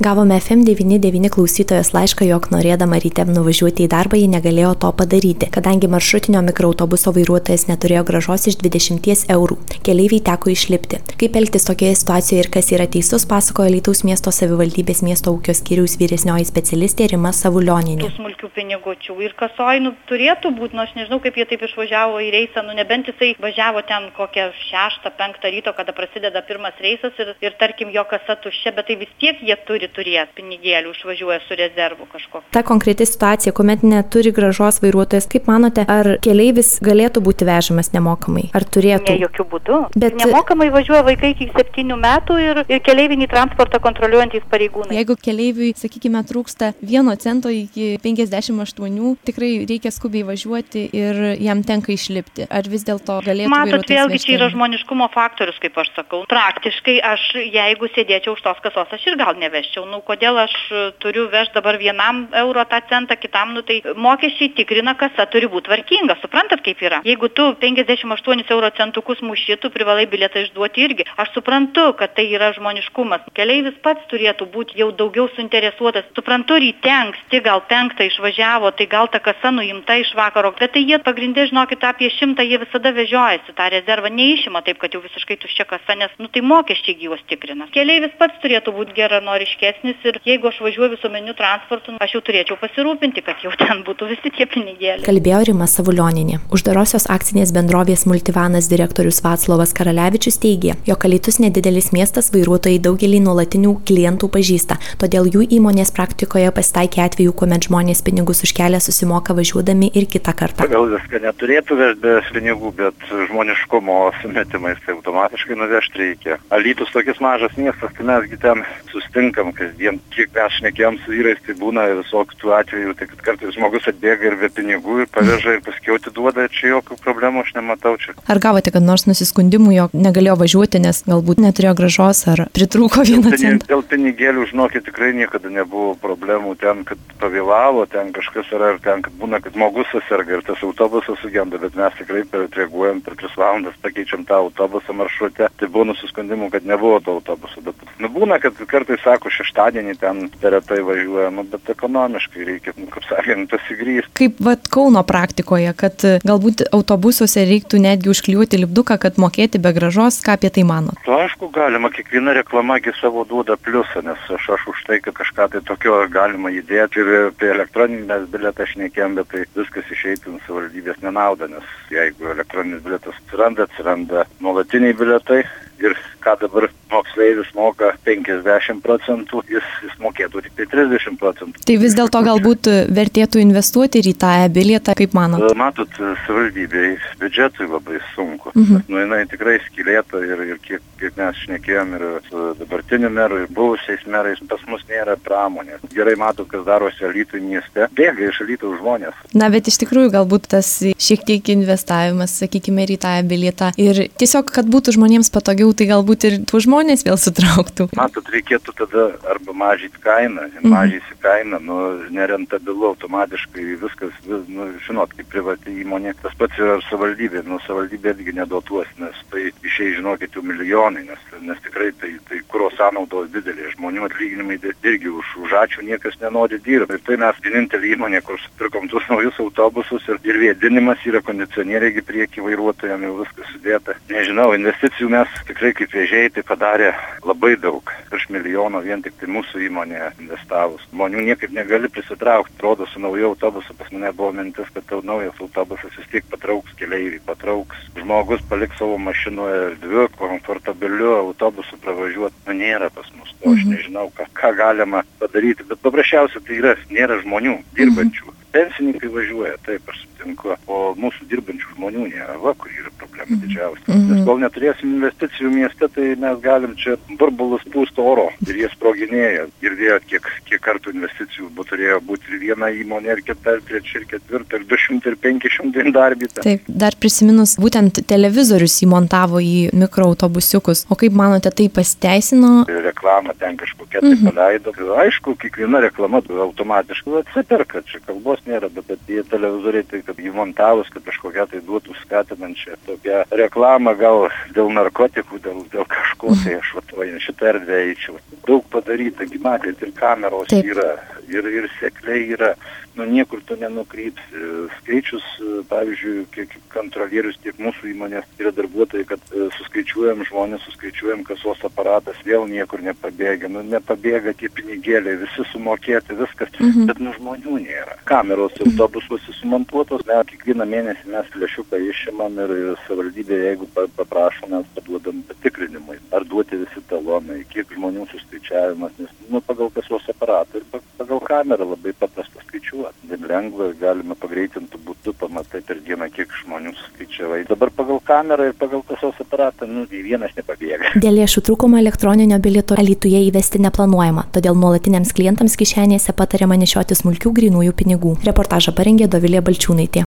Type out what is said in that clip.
Gavome FM99 klausytojos laišką, jog norėdama ryte nuvažiuoti į darbą, ji negalėjo to padaryti, kadangi maršrutinio mikroautobuso vairuotojas neturėjo grąžos iš 20 eurų. Keleiviai teko išlipti. Kaip elgtis tokioje situacijoje ir kas yra teisus, pasakojo Alytaus miesto savivaldybės miesto ūkio skyriaus vyresnioji specialistė Rima Savulionienė. Tų smulkių pinigučių ir kasoj turėtų būti, aš nežinau, kaip jie taip išvažiavo į reisą, nebent jisai važiavo ten kokią 6-5 ryto, kada prasideda pirmas reisas ir tarkim jo kasa tuščia, bet tai vis tiek jie turi turėti pinigėlių, išvažiuoja su rezervu kažkokiu. Ta konkreti situacija, kuomet neturi grąžos vairuotojas, kaip manote, ar keleivis galėtų būti vežamas nemokamai? Ar turėtų? Ne, jokių būdų. Bet nemokamai važiuoja vaikai iki 7 metų ir keleivinį transportą kontroliuojantys pareigūnai. Jeigu keleiviui, sakykime, trūksta 1 cento iki 58, tikrai reikia skubiai važiuoti ir jam tenka išlipti. Ar vis dėlto galėtų vairuotojas vežti? Matot, vėlgi čia yra žmoniškumo faktorius, kaip aš sakau. Praktiškai aš, jeigu sėdėčiau už tos kasos, aš ir gal nevežčiau. Kodėl aš turiu vežti dabar 1 euro tą centą, kitam, tai mokesčiai tikrina, kasa turi būti tvarkinga, suprantat kaip yra. Jeigu tu 58 euro centukus muši, tu privalai bilietą išduoti irgi. Aš suprantu, kad tai yra žmoniškumas. Keleivis pats turėtų būti jau daugiau suinteresuotas. Suprantu, ryte anksti, gal 5 išvažiavo, tai gal ta kasa nuimta iš vakaro, bet tai jie pagrindė, žinokit, apie 100 jie visada vežiojasi tą rezervą, neišima taip, kad jau visiškai tuščia kasa, nes, tai mokesčiai gyvos tikrina. Keleivis pats turėtų būti geranoriškesnis ir jeigu aš važiuoju visuomeniniu transportu, aš jau turėčiau pasirūpinti, kad jau ten būtų visi tie pinigėliai. Kalbėjo Rima Savulionienė. Uždarosios akcinės bendrovės Multivanas direktorius Vaclovas Karalevičius teigė, jog Alytus nedidelis miestas, vairuotojai daugelį nuolatinių klientų pažįsta, todėl jų įmonės praktikoje pasitaikė atvejų, kuomet žmonės pinigus už kelią susimoka važiuodami ir kitą kartą. Gal viską neturėtų vežti be pinigų, bet žmoniškumo sumetimais tai automatiškai nuvežti reikia. Alytus tokis mažas miestas, tai mesgi ten sustinkam kasdien. Kiek mes šnekėjom su vyrais, tai būna visokių tų atvejų, tai kad kartais žmogus atbėga ir be pinigų ir paveža ir paskiau atiduoda, čia jokių problemų aš nematau čia. Ar gavote kad nors nusiskundimų, jog negalėjo važiuoti, nes galbūt neturėjo grąžos ar pritrūko 1 centą? Dėl pinigėlių, žinokit, tikrai niekada nebuvo problemų ten, kad pavėlavo, ten kažkas yra ir ten, kad būna, kad žmogus susirga ir tas autobusas sugenda, bet mes tikrai reaguojam per 3 valandas, pakeičiam tą autobusą maršrute. Tai buvo nusiskundimų, kad nebuvo to autobuso, bet būna, kad kartais sako, šeštadienį ten retai važiuoja, bet ekonomiškai reikia, kaip sakant, pasigrįsti. Kaip Kauno praktikoje, kad galbūt autobusuose reiktų netgi užklijuoti lipduką, kad mokėti be grąžos, ką apie tai manot? Aišku, galima, kiekviena reklamagi savo duoda pliusą, nes aš už tai, kad kažką tai tokio galima įdėti ir apie elektroninės bilietą šnekėjom, bet tai viskas išeitų savivaldybės nenauda, nes jeigu elektroninis bilietas atsiranda nuolatiniai bilietai ir ką dabar moksleivis moka 50%, jis mokėtų tik tai 30%. Tai vis dėlto galbūt vertėtų investuoti ir į tą bilietą, kaip manot? Matot, savivaldybei biudžetui labai sunku. Jinai tikrai skylėta ir kiek mes šnekėjom ir su dabartiniu meru ir buvusiais merais, pas mus nėra pramonės. Gerai matot, kas darosi Alytui mieste, bėga iš Alytaus žmonės. Na, bet iš tikrųjų galbūt tas šiek tiek investavimas, sakykime, ir į tą bilietą ir tiesiog, kad būtų žmonėms patogiau, tai galbūt ir tų žmonės vėl sutrauktų. Matot, reikėtų tada arba mažyti kainą, mažysi kainą, nerentabilu automatiškai viskas, žinot, kaip privati įmonė, tas pats yra savivaldybė, savivaldybė irgi neduotuos, nes tai išėjai, žinokit, jau milijonai, nes tikrai tai kuro sąnaudos didelė, žmonių atlyginimai irgi už ačiū niekas nenori dirbti. Ir tai mes vienintelė įmonė, kur supirkom tuos naujus autobusus ir vėdinimas yra, kondicionieriai prieki vairuotojams, jau viskas sudėta. Nežinau, investicijų mes tikrai kaip vežėjai tai padarė labai daug. Virš milijono vien tik tai mūsų įmonė investavus. Žmonių niekaip negali prisitraukti. Rodo, su nauju autobusu pas mane buvo mintis, kad naujas autobusas vis tiek patrauks keleivį, patrauks. Žmogus paliks savo mašinoje erdviu, komfortabiliu autobusu pravažiuoti. Nėra pas mus. Aš nežinau, ką galima padaryti, bet paprasčiausiai tai nėra žmonių dirbančių. Pensininkai važiuoja, taip aš sutinku, o mūsų dirbančių žmonių nėra, kur yra problema didžiausia. Nes kol neturėsim investicijų mieste, tai mes galim čia burbulus pūsti oro ir jie sproginėja. Girdėjot, kiek kartų investicijų turėjo būti ir viena įmonė, ir kita, ir trečia, ir ketvirta, ir 200, ir 500 įdarbita. Taip, dar prisiminus, būtent televizorius įmontavo į mikroautobusiukus. O kaip manote, tai pasiteisino? Reklama ten kažkokia tai paleido. Aišku, kiekviena reklama automatiškai atsiperka, čia kalbos nėra, bet tie televizoriai tai kad įmontavus, kad kažkokią tai duotų skatinančią tokią reklamą, gal dėl narkotikų, dėl kažko, tai aš šitą erdvę eičiau. Daug padaryta, matėt, ir kameros Taip. yra, ir sekliai yra, niekur tu nenukrypsi. Skaičius, pavyzdžiui, kiek kontrolierius, tiek mūsų įmonės yra darbuotojai, kad suskaičiuojam žmonės, suskaičiuojam kasos aparatas, vėl niekur nepabėga, nepabėga tie pinigėliai, visi sumokėti, viskas, bet žmonių nėra. Kameros autobusuose sumontuotos, kiekvieną mėnesį mes lėšiuką išimam ir savivaldybė, jeigu paprašo, mes paduodam patikrinimui, ar duoti visi talonai, kiek žmonių suskaičiavimas, nes pagal kasos aparatą ir pagal kamerą labai paprasta skaičiuoti. Lengva, galima pagreitintų būtų, pamatai per dieną, kiek žmonių skaičiavai. Dabar pagal kamerą ir pagal kasos aparatą, vienas nepabėga. Dėl lėšų trūkumo elektroninio bilieto Alytuje įvesti neplanuojama, todėl nuolatiniams klientams kišenėse patariama nešioti smulkių grynųjų pinigų. Reportažą parengė Dovilė Balčiūnaitė.